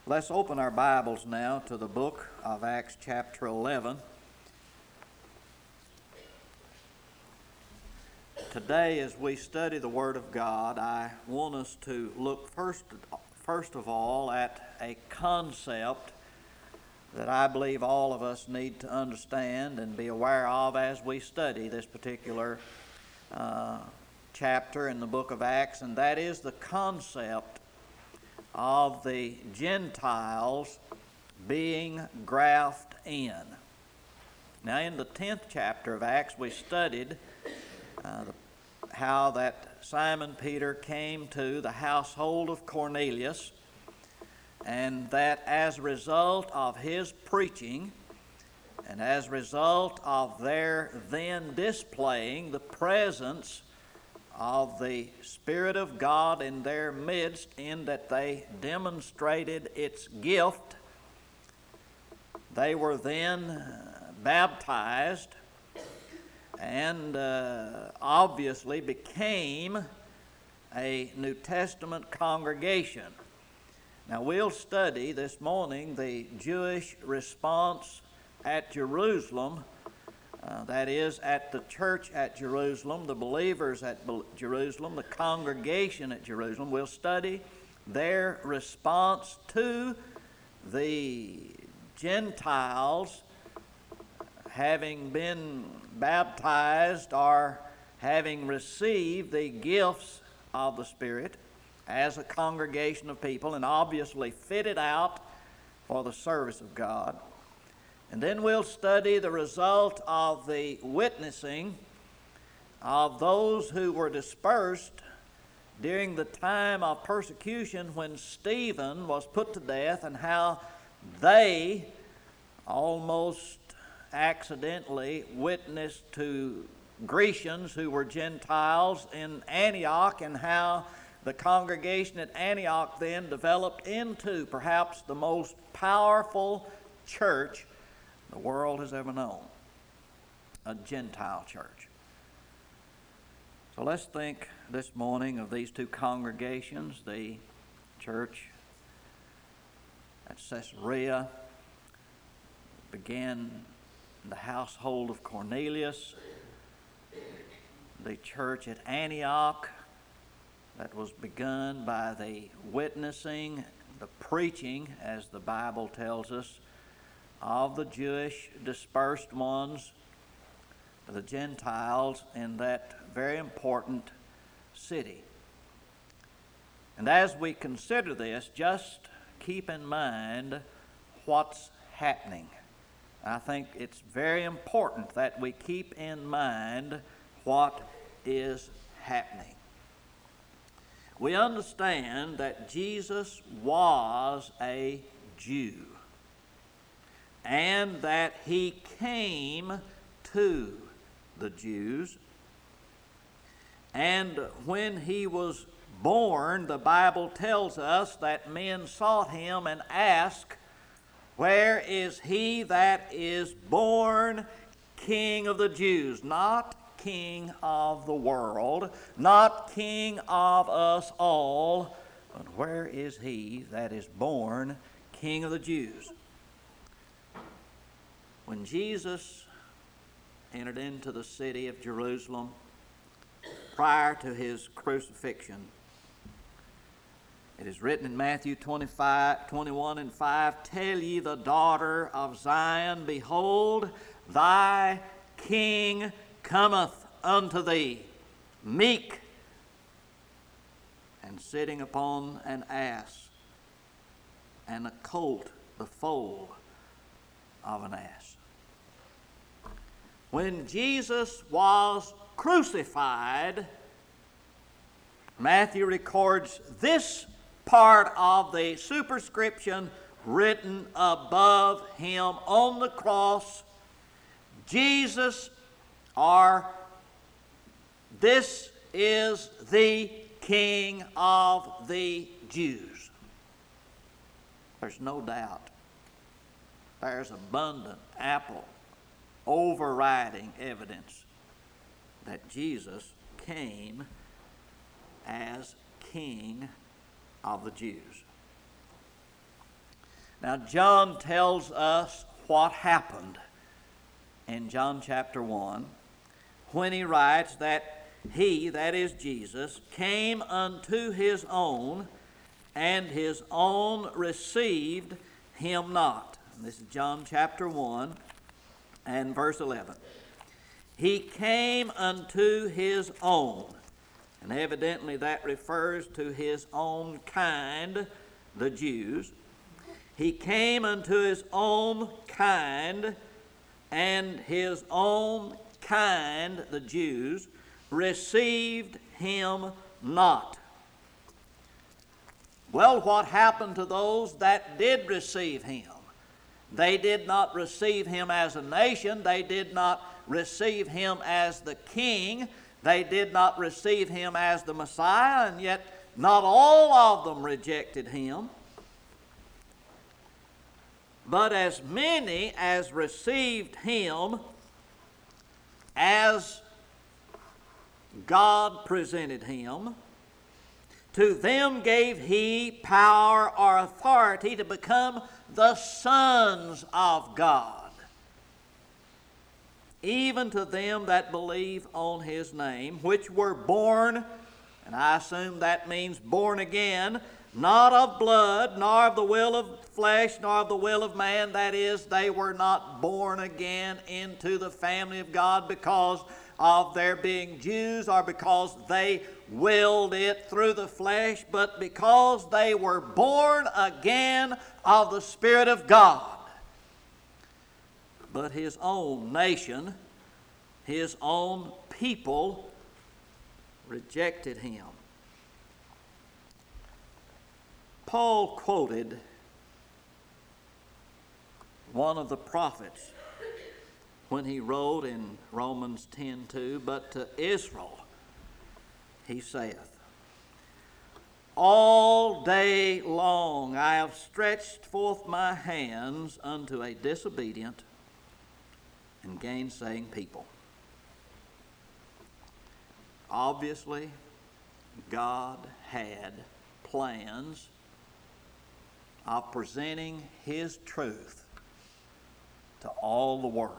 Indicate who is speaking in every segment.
Speaker 1: Let's open our Bibles now to the book of Acts chapter 11. Today, as we study the Word of God, I want us to look first of all at a concept that I believe all of us need to understand and be aware of as we study this particular chapter in the book of Acts, and that is the concept of the Gentiles being grafted in. Now, in the 10th chapter of Acts, we studied how that Simon Peter came to the household of Cornelius, and that as a result of his preaching and as a result of their then displaying the presence of the Spirit of God in their midst, in that they demonstrated its gift, they were then baptized and obviously became a New Testament congregation. Now, we'll study this morning the Jewish response at Jerusalem, that is, at the church at Jerusalem, the believers at Jerusalem, the congregation at Jerusalem. We'll study their response to the Gentiles having been baptized or having received the gifts of the Spirit as a congregation of people and obviously fitted out for the service of God. And then we'll study the result of the witnessing of those who were dispersed during the time of persecution when Stephen was put to death, and how they almost accidentally witnessed to Grecians who were Gentiles in Antioch, and how the congregation at Antioch then developed into perhaps the most powerful church the world has ever known, a Gentile church. So let's think this morning of these two congregations, the church at Caesarea began in the household of Cornelius, the church at Antioch that was begun by the witnessing, the preaching, as the Bible tells us, of the Jewish dispersed ones, the Gentiles in that very important city. And as we consider this, just keep in mind what's happening. I think it's very important that we keep in mind what is happening. We understand that Jesus was a Jew, and that he came to the Jews. And when he was born, the Bible tells us that men sought him and asked, "Where is he that is born King of the Jews?" Not King of the world, not King of us all, but where is he that is born King of the Jews? When Jesus entered into the city of Jerusalem prior to his crucifixion, it is written in Matthew 21 and 5, "Tell ye the daughter of Zion, behold, thy King cometh unto thee, meek, and sitting upon an ass, and a colt, the foal of an ass." When Jesus was crucified, Matthew records this part of the superscription written above him on the cross: Jesus, or this is the King of the Jews. There's no doubt. There's abundant, overriding evidence that Jesus came as King of the Jews. Now, John tells us what happened in John chapter 1 when he writes that he, that is Jesus, came unto his own, and his own received him not. And this is John chapter 1 and verse 11. He came unto his own, and evidently that refers to his own kind, the Jews. He came unto his own kind, and his own kind, the Jews, received him not. Well, what happened to those that did receive him? They did not receive him as a nation. They did not receive him as the king. They did not receive him as the Messiah, and yet not all of them rejected him. But as many as received him as God presented him, to them gave he power or authority to become the sons of God, even to them that believe on his name, which were born, and I assume that means born again, not of blood, nor of the will of flesh, nor of the will of man. That is, they were not born again into the family of God because of their being Jews or because they willed it through the flesh, but because they were born again of the Spirit of God. But his own nation, his own people rejected him. Paul quoted one of the prophets when he wrote in Romans 10:2, but to Israel he saith, all day long I have stretched forth my hands unto a disobedient and gainsaying people. Obviously, God had plans of presenting his truth to all the world.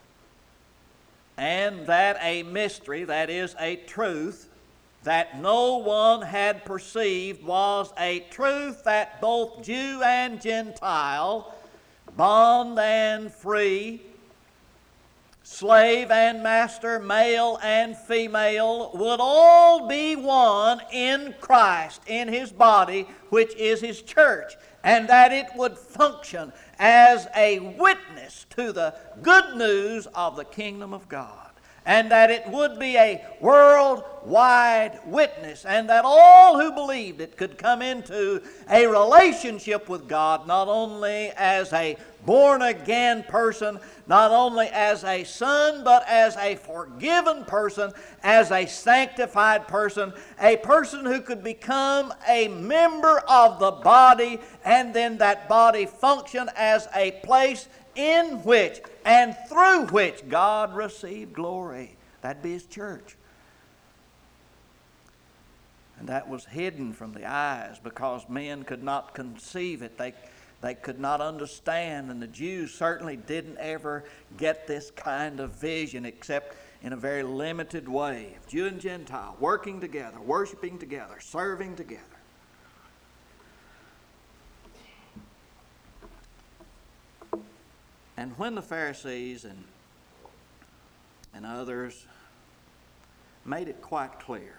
Speaker 1: And that a mystery, that is a truth, that no one had perceived was a truth that both Jew and Gentile, bond and free, slave and master, male and female, would all be one in Christ, in his body, which is his church, and that it would function as a witness to the good news of the kingdom of God, and that it would be a worldwide witness, and that all who believed it could come into a relationship with God, not only as a born-again person, not only as a son, but as a forgiven person, as a sanctified person, a person who could become a member of the body, and then that body function as a place in which and through which God received glory. That'd be his church. And that was hidden from the eyes because men could not conceive it. They could not understand, and the Jews certainly didn't ever get this kind of vision except in a very limited way. Jew and Gentile working together, worshiping together, serving together. And when the Pharisees and others made it quite clear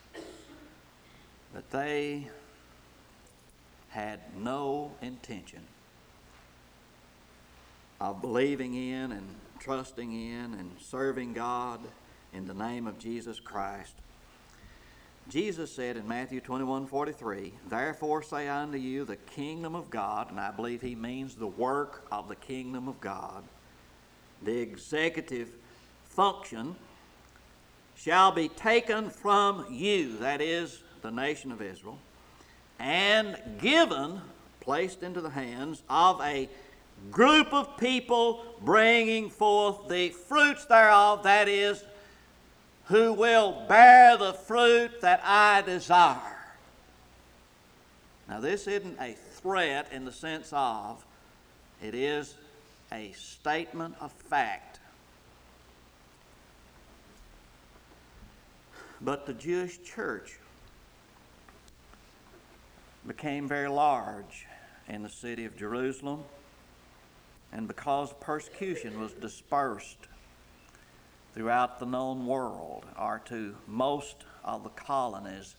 Speaker 1: that they had no intention of believing in and trusting in and serving God in the name of Jesus Christ, Jesus said in Matthew 21:43, therefore say I unto you, the kingdom of God, and I believe he means the work of the kingdom of God, the executive function, shall be taken from you, that is, the nation of Israel, and given, placed into the hands of a group of people bringing forth the fruits thereof, that is, who will bear the fruit that I desire. Now, this isn't a threat in the sense of It is a statement of fact. But the Jewish church became very large in the city of Jerusalem, and because persecution was dispersed throughout the known world, or to most of the colonies,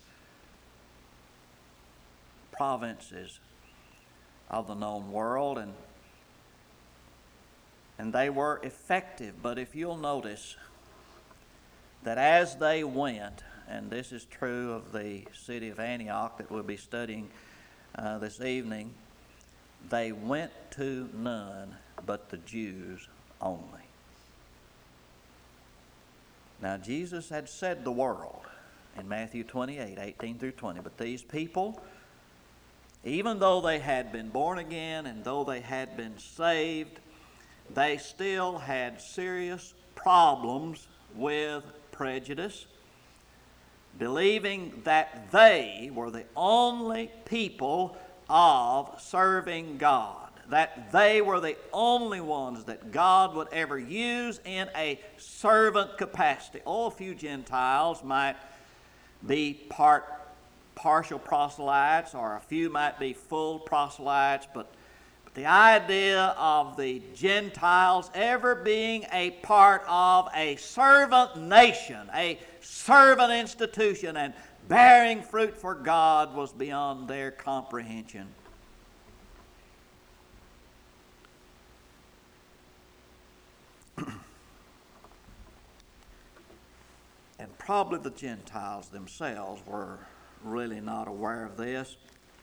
Speaker 1: provinces of the known world, and they were effective. But if you'll notice that as they went, and this is true of the city of Antioch that we'll be studying this evening, they went to none but the Jews only. Now, Jesus had said the world in Matthew 28, 18 through 20, but these people, even though they had been born again and though they had been saved, they still had serious problems with prejudice, believing that they were the only people of serving God, that they were the only ones that God would ever use in a servant capacity. Oh, a few Gentiles might be partial proselytes, or a few might be full proselytes, but the idea of the Gentiles ever being a part of a servant nation, a servant institution, and bearing fruit for God was beyond their comprehension. And probably the Gentiles themselves were really not aware of this.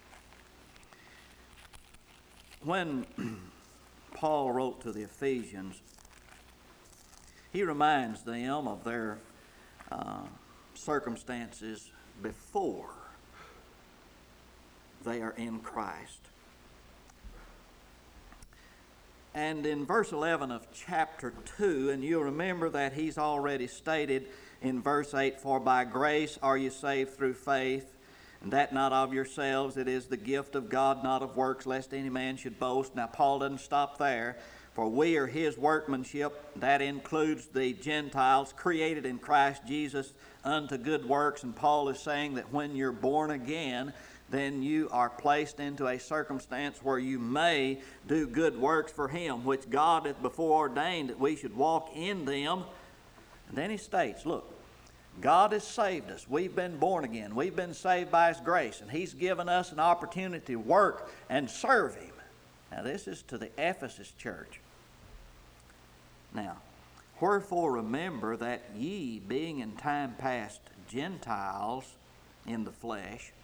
Speaker 1: When Paul wrote to the Ephesians, he reminds them of their circumstances before they are in Christ. And in verse 11 of chapter 2, and you'll remember that he's already stated in verse 8, "For by grace are you saved through faith, and that not of yourselves, it is the gift of God, not of works, lest any man should boast." Now, Paul doesn't stop there. "For we are his workmanship," that includes the Gentiles, "created in Christ Jesus unto good works." And Paul is saying that when you're born again, then you are placed into a circumstance where you may do good works for him, which God hath before ordained that we should walk in them. And then he states, look, God has saved us. We've been born again. We've been saved by his grace, and he's given us an opportunity to work and serve him. Now, this is to the Ephesus church. Now, "Wherefore remember that ye, being in time past Gentiles in the flesh,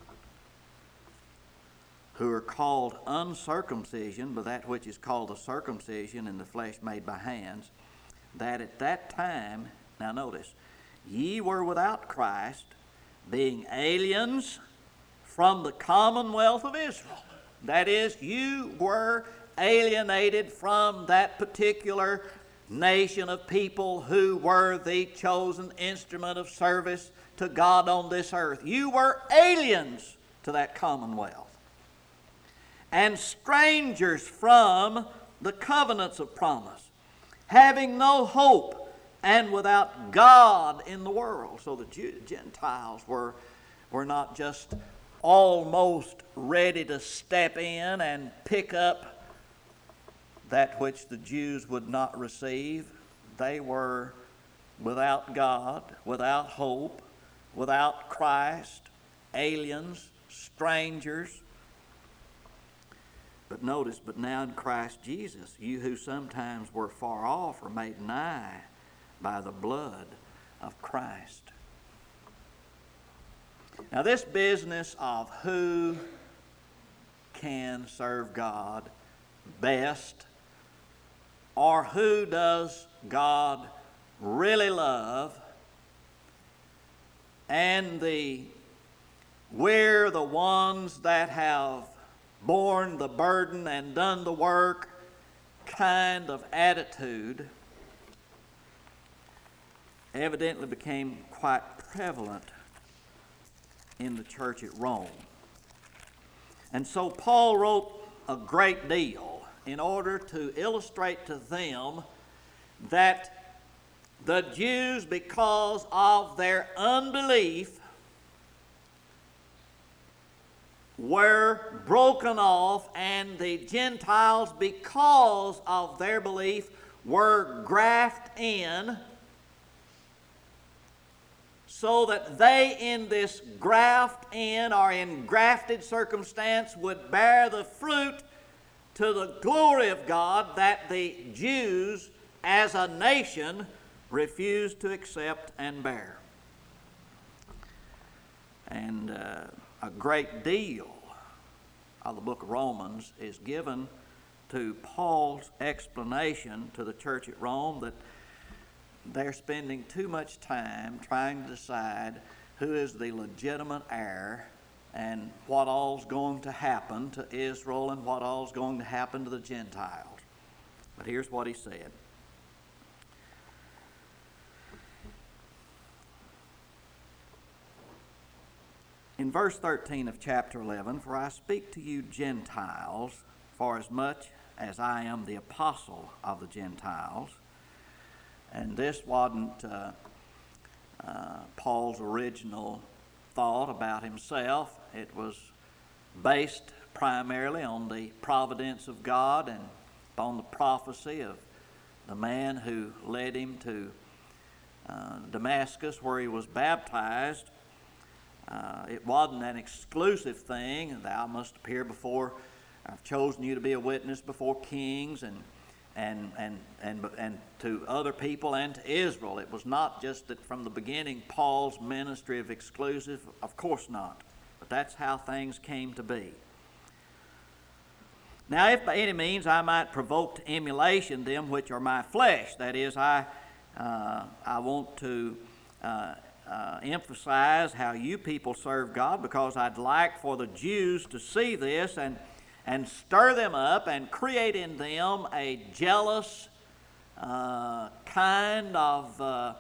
Speaker 1: who are called uncircumcision by that which is called the circumcision in the flesh made by hands, that at that time," now notice, "ye were without Christ, being aliens from the commonwealth of Israel." That is, you were alienated from that particular nation of people who were the chosen instrument of service to God on this earth. You were aliens to that commonwealth, and strangers from the covenants of promise, having no hope, and without God in the world. So the Gentiles were not just almost ready to step in and pick up that which the Jews would not receive. They were without God, without hope, without Christ, aliens, strangers. But notice, "But now in Christ Jesus, you who sometimes were far off are made nigh by the blood of Christ." Now, this business of who can serve God best, or who does God really love, and we're the ones that have borne the burden and done the work kind of attitude, evidently became quite prevalent in the church at Rome. And so Paul wrote a great deal in order to illustrate to them that the Jews, because of their unbelief, were broken off, and the Gentiles, because of their belief, were grafted in, so that they in this graft in or engrafted circumstance would bear the fruit to the glory of God that the Jews as a nation refused to accept and bear. And a great deal of the book of Romans is given to Paul's explanation to the church at Rome that they're spending too much time trying to decide who is the legitimate heir and what all's going to happen to Israel and what all's going to happen to the Gentiles. But here's what he said. In verse 13 of chapter 11, "For I speak to you Gentiles, for as much as I am the apostle of the Gentiles." And this wasn't Paul's original thought about himself. It was based primarily on the providence of God and upon the prophecy of the man who led him to Damascus, where he was baptized. It wasn't an exclusive thing. Thou must appear before, I've chosen you to be a witness before kings and to other people and to Israel. It was not just that from the beginning Paul's ministry of exclusive. Of course not. But that's how things came to be. "Now if by any means I might provoke to emulation them which are my flesh," that is, I want to emphasize how you people serve God, because I'd like for the Jews to see this and stir them up and create in them a jealous kind of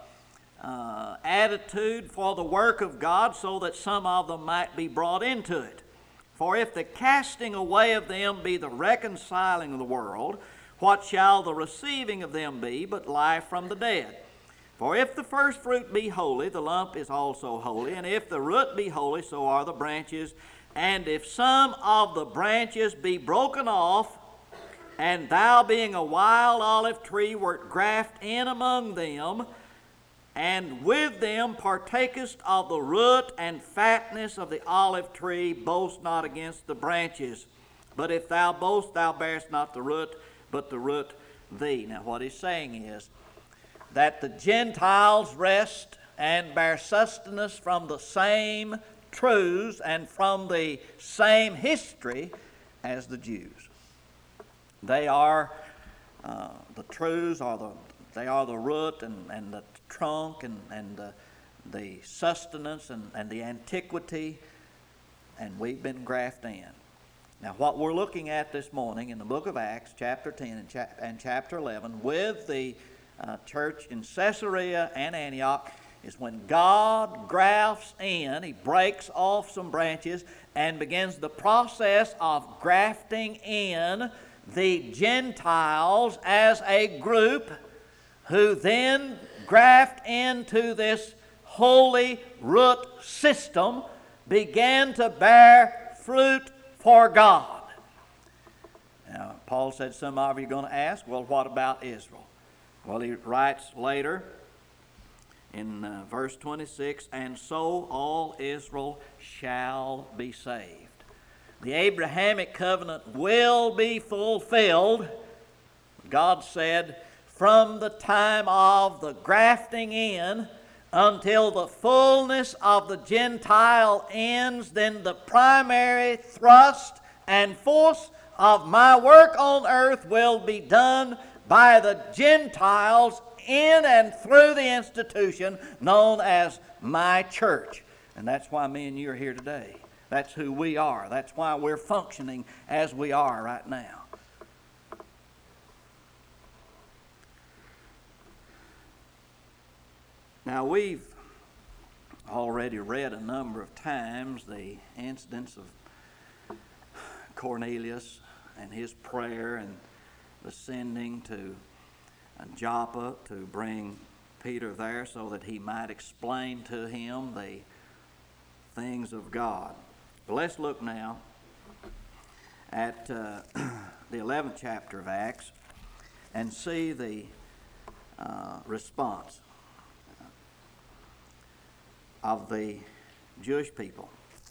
Speaker 1: attitude for the work of God, so that some of them might be brought into it. "For if the casting away of them be the reconciling of the world, what shall the receiving of them be but life from the dead? For if the first fruit be holy, the lump is also holy, and if the root be holy, so are the branches. And if some of the branches be broken off, and thou being a wild olive tree wert grafted in among them, and with them partakest of the root and fatness of the olive tree, boast not against the branches. But if thou boast, thou bearest not the root, but the root thee." Now what he's saying is that the Gentiles rest and bear sustenance from the same truths and from the same history as the Jews. They are the truths, they are the root and the trunk and the sustenance and the antiquity, and we've been grafted in. Now what we're looking at this morning in the book of Acts, chapter 10 and chapter 11, with the church in Caesarea and Antioch, is when God grafts in, He breaks off some branches and begins the process of grafting in the Gentiles as a group, who then graft into this holy root system, began to bear fruit for God. Now, Paul said, some of you are going to ask, well, what about Israel? Well, he writes later in verse 26, "And so all Israel shall be saved." The Abrahamic covenant will be fulfilled, God said, from the time of the grafting in until the fullness of the Gentile ends. Then the primary thrust and force of my work on earth will be done by the Gentiles in and through the institution known as my church. And that's why me and you are here today. That's who we are. That's why we're functioning as we are right now. Now, we've already read a number of times the incidents of Cornelius and his prayer, the sending to Joppa to bring Peter there so that he might explain to him the things of God. But let's look now at the 11th chapter of Acts and see the response of the Jewish people.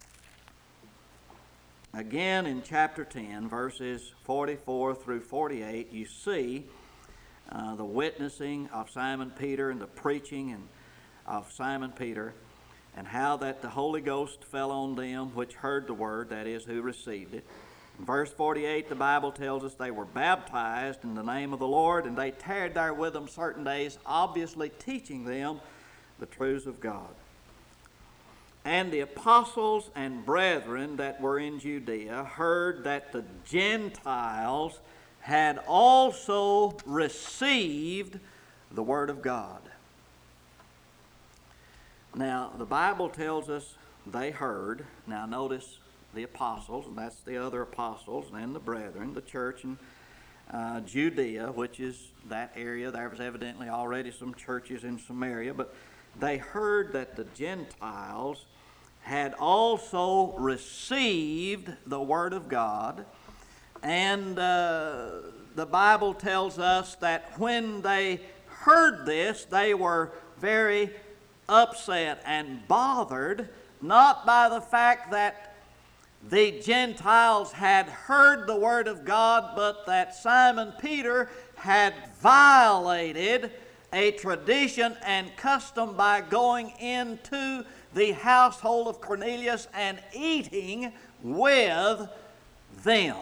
Speaker 1: Again, in chapter 10, verses 44 through 48, you see the witnessing of Simon Peter and the preaching of Simon Peter, and how that the Holy Ghost fell on them which heard the word, that is, who received it. In verse 48, the Bible tells us they were baptized in the name of the Lord, and they tarried there with them certain days, obviously teaching them the truths of God. And the apostles and brethren that were in Judea heard that the Gentiles had also received the word of God. Now, the Bible tells us they heard. Now, notice the apostles, and that's the other apostles, and the brethren, the church in Judea, which is that area. There was evidently already some churches in Samaria, but they heard that the Gentiles had also received the word of God. And the Bible tells us that when they heard this, they were very upset and bothered, not by the fact that the Gentiles had heard the word of God, but that Simon Peter had violated a tradition and custom by going into the household of Cornelius and eating with them.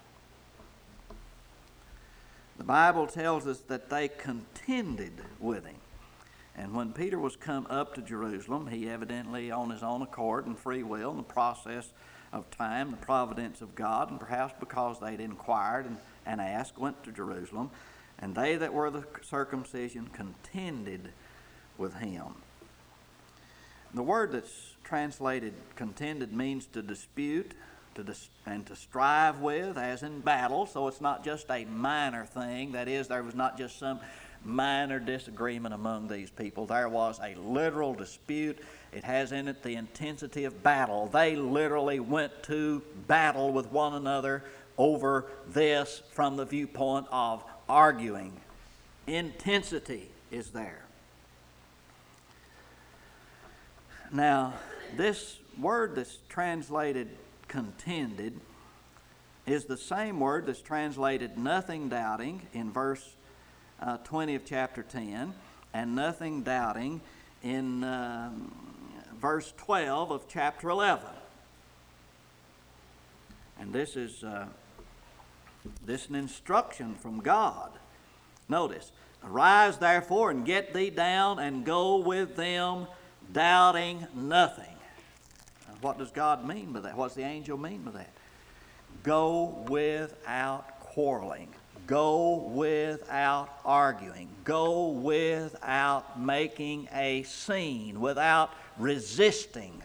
Speaker 1: The Bible tells us that they contended with him. And when Peter was come up to Jerusalem, he evidently on his own accord and free will, in the process of time, the providence of God, and perhaps because they'd inquired and asked, went to Jerusalem. And they that were the circumcision contended with him. The word that's translated contended means to dispute and to strive with, as in battle. So it's not just a minor thing. That is, there was not just some minor disagreement among these people. There was a literal dispute. It has in it the intensity of battle. They literally went to battle with one another over this from the viewpoint of arguing. Intensity is there. Now, this word that's translated contended is the same word that's translated nothing doubting in verse 20 of chapter 10, and nothing doubting in verse 12 of chapter 11. And this is an instruction from God. Notice, arise therefore and get thee down and go with them, doubting nothing. Now, what does God mean by that? What does the angel mean by that? Go without quarreling. Go without arguing. Go without making a scene, without resisting.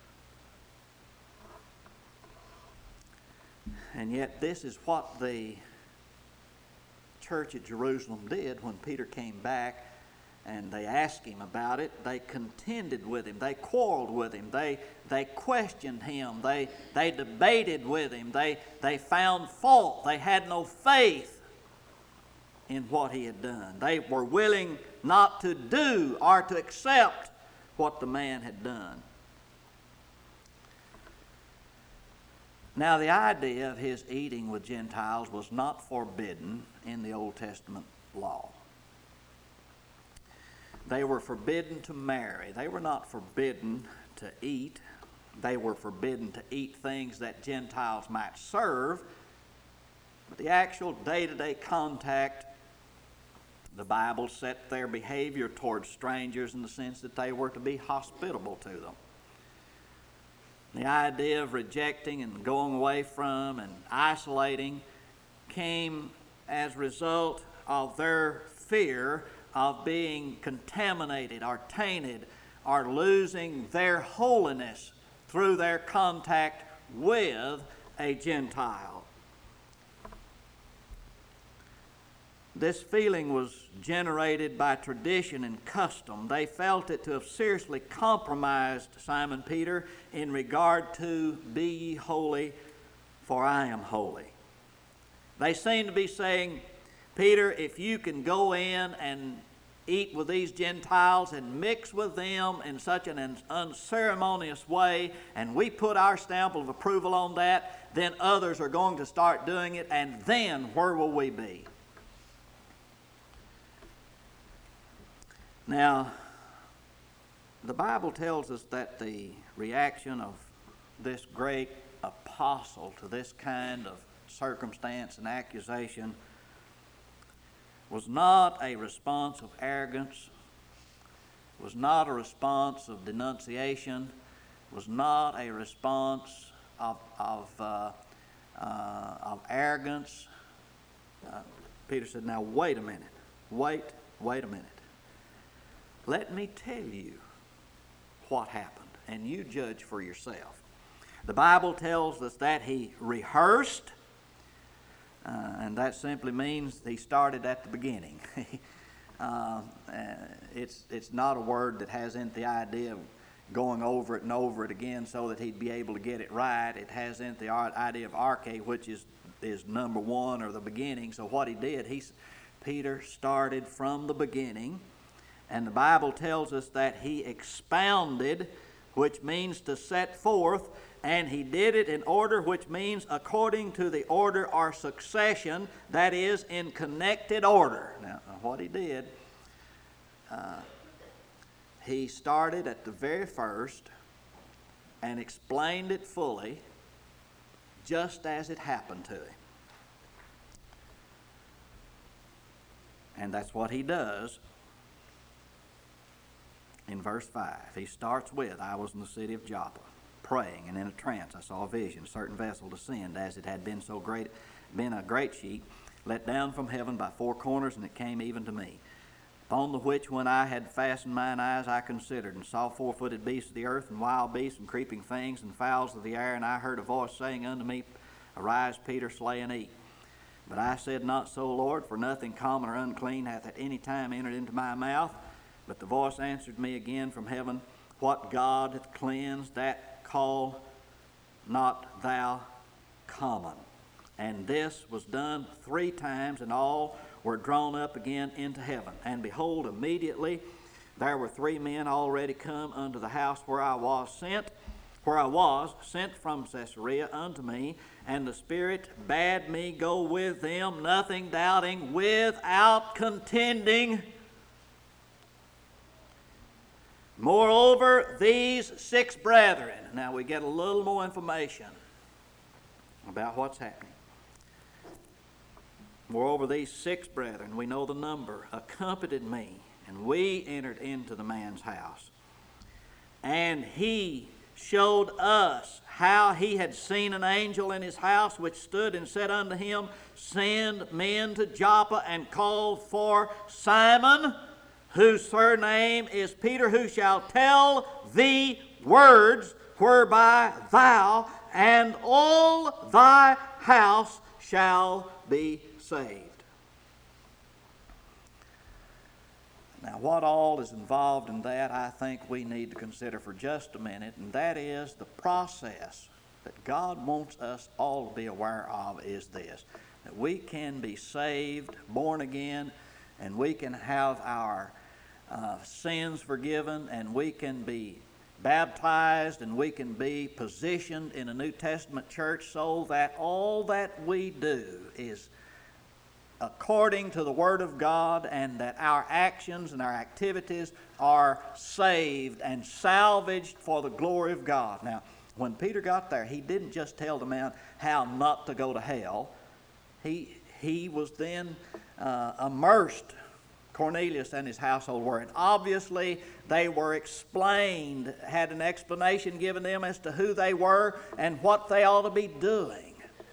Speaker 1: And yet this is what the church at Jerusalem did when Peter came back and they asked him about it. They contended with him. They quarreled with him. They questioned him. They debated with him. They found fault. They had no faith in what he had done. They were willing not to do or to accept what the man had done. Now, the idea of his eating with Gentiles was not forbidden in the Old Testament law. They were forbidden to marry. They were not forbidden to eat. They were forbidden to eat things that Gentiles might serve. But the actual day-to-day contact, the Bible set their behavior towards strangers in the sense that they were to be hospitable to them. The idea of rejecting and going away from and isolating came as a result of their fear of being contaminated or tainted or losing their holiness through their contact with a Gentile. This feeling was generated by tradition and custom. They felt it to have seriously compromised Simon Peter in regard to be ye holy, for I am holy. They seemed to be saying, Peter, if you can go in and eat with these Gentiles and mix with them in such an unceremonious way, and we put our stamp of approval on that, then others are going to start doing it, and then where will we be? Now, the Bible tells us that the reaction of this great apostle to this kind of circumstance and accusation was not a response of arrogance, was not a response of denunciation, was not a response of arrogance. Peter said, now wait a minute, wait a minute. Let me tell you what happened, and you judge for yourself. The Bible tells us that he rehearsed, and that simply means he started at the beginning. It's not a word that has in the idea of going over it and over it again so that he'd be able to get it right. It has in the idea of arche, which is number one or the beginning. So what he did, Peter started from the beginning. And the Bible tells us that he expounded, which means to set forth, and he did it in order, which means according to the order or succession, that is, in connected order. Now, what he did, he started at the very first and explained it fully, just as it happened to him. And that's what he does. In verse 5, he starts with, I was in the city of Joppa, praying, and in a trance I saw a vision, a certain vessel descend, as it had been a great sheet, let down from heaven by four corners, and it came even to me. Upon the which, when I had fastened mine eyes, I considered, and saw four-footed beasts of the earth, and wild beasts, and creeping things, and fowls of the air, and I heard a voice saying unto me, Arise, Peter, slay and eat. But I said, Not so, Lord, for nothing common or unclean hath at any time entered into my mouth. But the voice answered me again from heaven, What God hath cleansed, that call not thou common. And this was done 3 times, and all were drawn up again into heaven. And behold, immediately there were 3 men already come unto the house where I was sent from Caesarea unto me, and the Spirit bade me go with them, nothing doubting, without contending. Moreover, these 6 brethren. Now we get a little more information about what's happening. Moreover, these 6 brethren, we know the number, accompanied me, and we entered into the man's house. And he showed us how he had seen an angel in his house, which stood and said unto him, Send men to Joppa and call for Simon, whose surname is Peter, who shall tell thee words whereby thou and all thy house shall be saved. Now, what all is involved in that, I think we need to consider for just a minute, and that is the process that God wants us all to be aware of is this, that we can be saved, born again, and we can have our sins forgiven, and we can be baptized, and we can be positioned in a New Testament church so that all that we do is according to the Word of God, and that our actions and our activities are saved and salvaged for the glory of God. Now, when Peter got there, he didn't just tell the man how not to go to hell. He was then immersed. Cornelius and his household were. And obviously they were explained, had an explanation given them as to who they were and what they ought to be doing.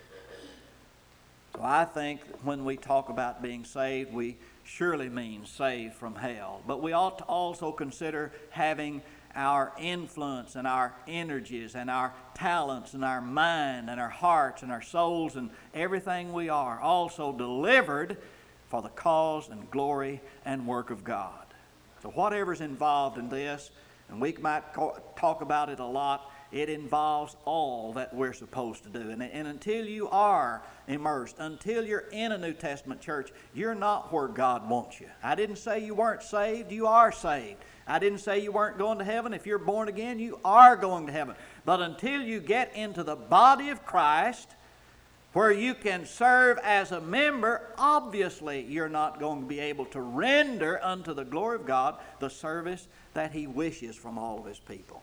Speaker 1: So I think when we talk about being saved, we surely mean saved from hell. But we ought to also consider having our influence and our energies and our talents and our mind and our hearts and our souls and everything we are also delivered for the cause and glory and work of God. So whatever's involved in this, and we might talk about it a lot, it involves all that we're supposed to do. And until you are immersed, until you're in a New Testament church, you're not where God wants you. I didn't say you weren't saved. You are saved. I didn't say you weren't going to heaven. If you're born again, you are going to heaven. But until you get into the body of Christ, where you can serve as a member, obviously you're not going to be able to render unto the glory of God the service that He wishes from all of His people.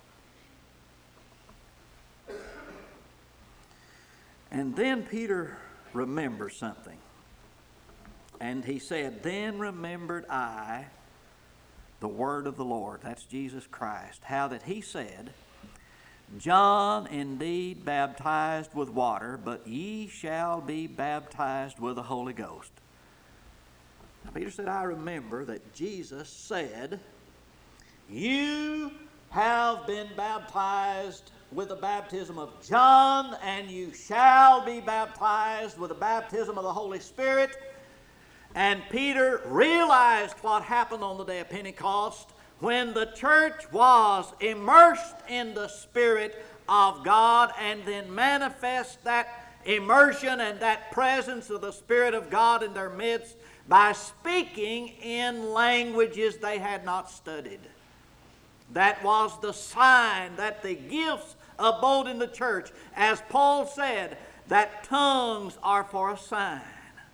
Speaker 1: And then Peter remembers something. And he said, "Then remembered I the word of the Lord." That's Jesus Christ. How that He said, "John indeed baptized with water, but ye shall be baptized with the Holy Ghost." Now Peter said, I remember that Jesus said, "You have been baptized with the baptism of John, and you shall be baptized with the baptism of the Holy Spirit." And Peter realized what happened on the day of Pentecost when the church was immersed in the Spirit of God, and then manifest that immersion and that presence of the Spirit of God in their midst by speaking in languages they had not studied. That was the sign that the gifts abode in the church. As Paul said, that tongues are for a sign.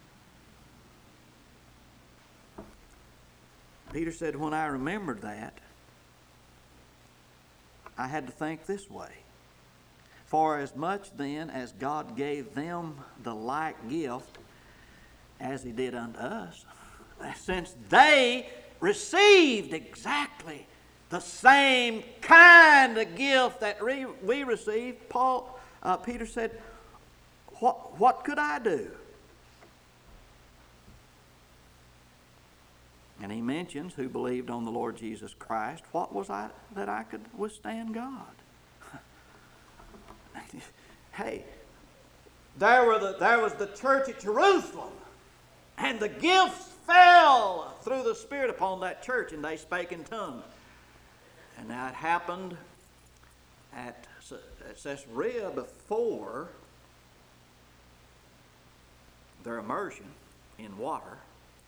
Speaker 1: Peter said, when I remembered that, I had to think this way. For as much then as God gave them the like gift as He did unto us, since they received exactly the same kind of gift that we received, Peter said, what could I do? And he mentions who believed on the Lord Jesus Christ. What was I that I could withstand God? Hey, there was the church at Jerusalem, and the gifts fell through the Spirit upon that church, and they spake in tongues. And that happened at Caesarea before their immersion in water.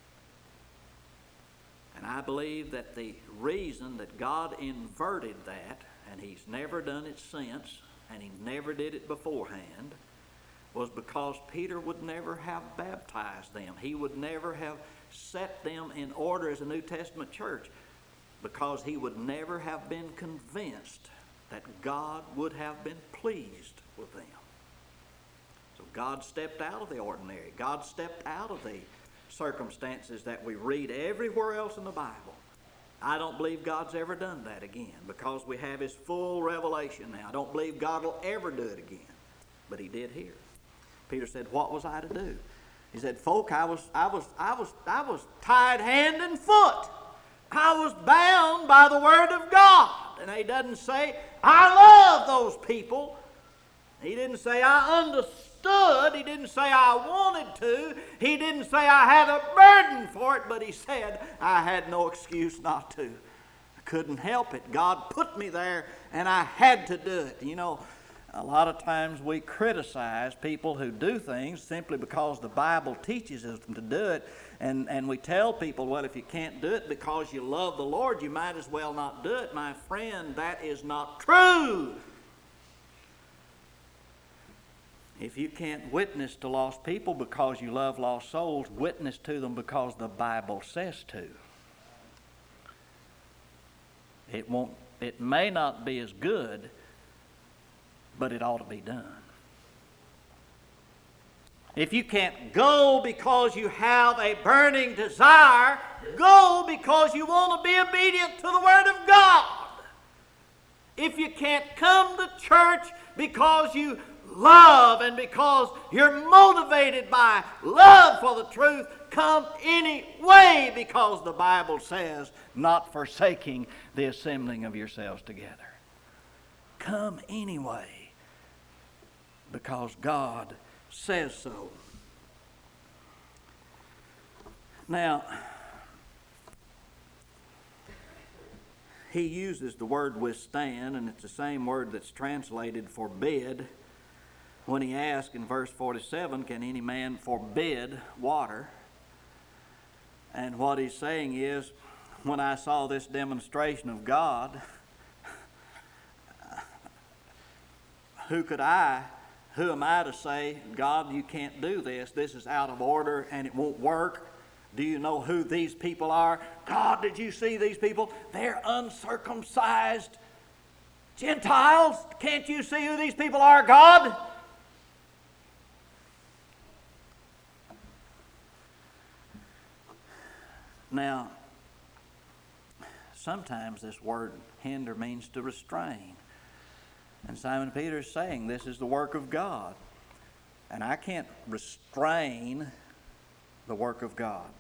Speaker 1: And I believe that the reason that God inverted that, and He's never done it since, and He never did it beforehand, was because Peter would never have baptized them. He would never have set them in order as a New Testament church, because he would never have been convinced that God would have been pleased with them. So God stepped out of the ordinary. God stepped out of the circumstances that we read everywhere else in the Bible. I don't believe God's ever done that again, because we have His full revelation now. I don't believe God will ever do it again, but He did here. Peter said, what was I to do? He said, folk, I was tied hand and foot. I was bound by the Word of God. And he doesn't say, I love those people. He didn't say, I understood. He didn't say, I wanted to. He didn't say, I had a burden for it. But he said, I had no excuse not to. I couldn't help it. God put me there, and I had to do it. You know, a lot of times we criticize people who do things simply because the Bible teaches us to do it. And we tell people, well, if you can't do it because you love the Lord, you might as well not do it. My friend, that is not true. If you can't witness to lost people because you love lost souls, witness to them because the Bible says to. It may not be as good, but it ought to be done. If you can't go because you have a burning desire, go because you want to be obedient to the Word of God. If you can't come to church because you love and because you're motivated by love for the truth, come anyway, because the Bible says, not forsaking the assembling of yourselves together. Come anyway, because God says so. Now, he uses the word withstand, and it's the same word that's translated forbid when he asks in verse 47, can any man forbid water? And what he's saying is, when I saw this demonstration of God, who am I to say, God, you can't do this. This is out of order and it won't work. Do you know who these people are? God, did you see these people? They're uncircumcised Gentiles. Can't you see who these people are, God? Now, sometimes this word hinder means to restrain. And Simon Peter is saying this is the work of God. And I can't restrain the work of God.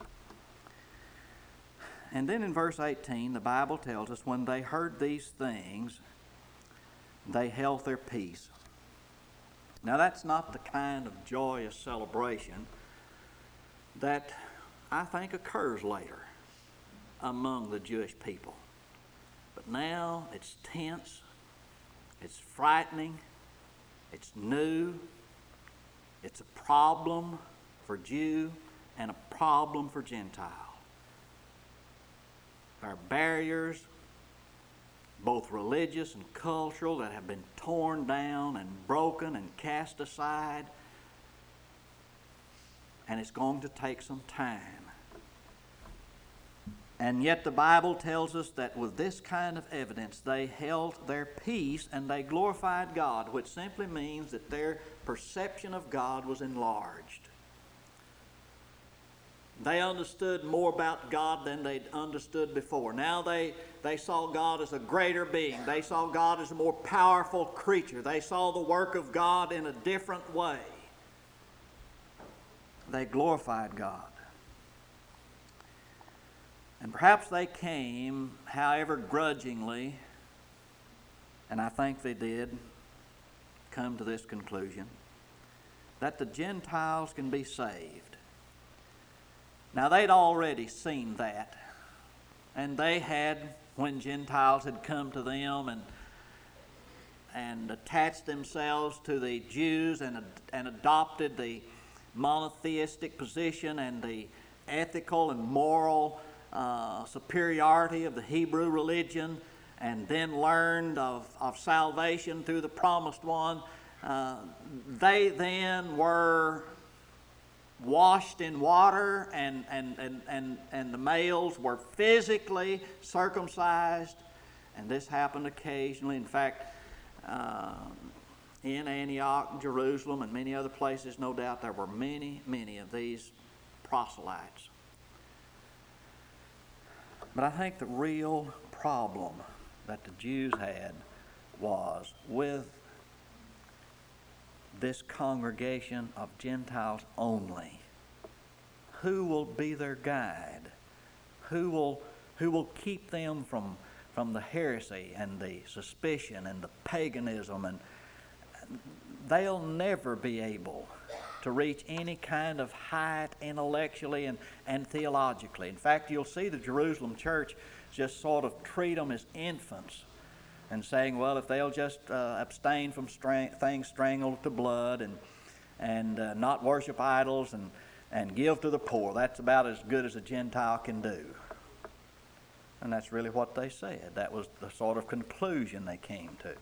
Speaker 1: And then in verse 18, the Bible tells us when they heard these things, they held their peace. Now that's not the kind of joyous celebration that I think occurs later among the Jewish people. But now it's tense, it's frightening, it's new, it's a problem for Jew and a problem for Gentile. There are barriers, both religious and cultural, that have been torn down and broken and cast aside. And it's going to take some time. And yet the Bible tells us that with this kind of evidence, they held their peace and they glorified God, which simply means that their perception of God was enlarged. They understood more about God than they'd understood before. Now they saw God as a greater being. They saw God as a more powerful creature. They saw the work of God in a different way. They glorified God. And perhaps they came, however grudgingly, and I think they did come to this conclusion, that the Gentiles can be saved. Now they'd already seen that, and they had, when Gentiles had come to them and attached themselves to the Jews and adopted the monotheistic position and the ethical and moral superiority of the Hebrew religion, and then learned of salvation through the promised one, they then were washed in water, and the males were physically circumcised, and this happened occasionally. In fact, in Antioch, Jerusalem, and many other places, no doubt, there were many of these proselytes. But I think the real problem that the Jews had was with this congregation of Gentiles only. Who will be their guide? Who will keep them from the heresy and the suspicion and the paganism? And they'll never be able to reach any kind of height intellectually and theologically. In fact, you'll see the Jerusalem church just sort of treat them as infants and saying, well, if they'll just abstain from things strangled to blood and not worship idols and give to the poor, that's about as good as a Gentile can do. And that's really what they said. That was the sort of conclusion they came to,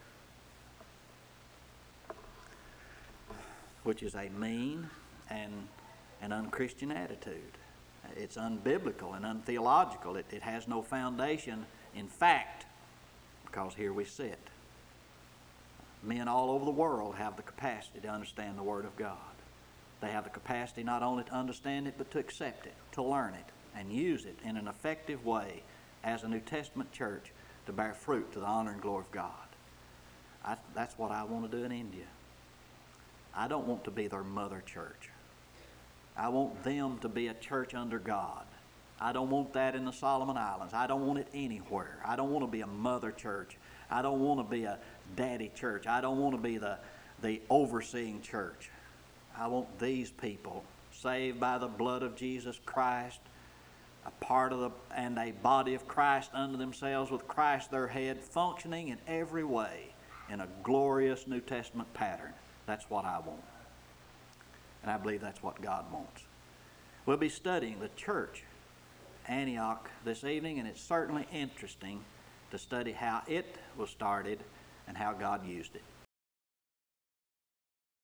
Speaker 1: which is a mean and an unchristian attitude. It's unbiblical and untheological. It has no foundation in fact, because here we sit. Men all over the world have the capacity to understand the Word of God. They have the capacity not only to understand it, but to accept it, to learn it, and use it in an effective way as a New Testament church to bear fruit to the honor and glory of God. That's what I want to do in India. I don't want to be their mother church. I want them to be a church under God. I don't want that in the Solomon Islands. I don't want it anywhere. I don't want to be a mother church. I don't want to be a daddy church. I don't want to be the overseeing church. I want these people saved by the blood of Jesus Christ, a part of and a body of Christ unto themselves, with Christ their head, functioning in every way in a glorious New Testament pattern. That's what I want. And I believe that's what God wants. We'll be studying the church, Antioch, this evening, and it's certainly interesting to study how it was started and how God used it.